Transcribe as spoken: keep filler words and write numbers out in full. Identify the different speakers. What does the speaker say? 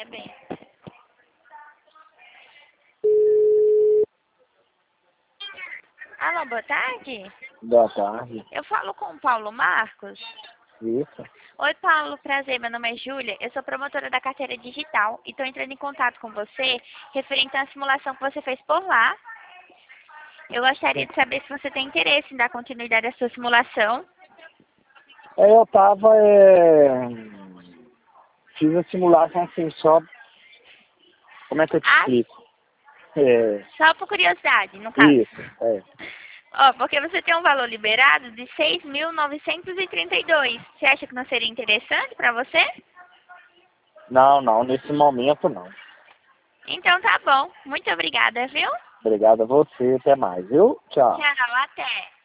Speaker 1: bem. Alô, boa tarde.
Speaker 2: Boa tarde.
Speaker 1: Eu falo com o Paulo Marcos.
Speaker 2: Isso.
Speaker 1: Oi, Paulo, prazer. Meu nome é Júlia. Eu sou promotora da carteira digital e estou entrando em contato com você referente à simulação que você fez por lá. Eu gostaria de saber se você tem interesse em dar continuidade à sua simulação.
Speaker 2: É, eu tava, é... fiz a simulação assim, só... Como é que eu te
Speaker 1: Ah,
Speaker 2: explico? É...
Speaker 1: só por curiosidade, no caso.
Speaker 2: Isso, é.
Speaker 1: Ó, porque você tem um valor liberado de seis mil novecentos e trinta e dois. Você acha que não seria interessante para você?
Speaker 2: Não, não, nesse momento não.
Speaker 1: Então tá bom. Muito obrigada, viu?
Speaker 2: Obrigado a você, até mais, viu? Tchau.
Speaker 1: Tchau, até.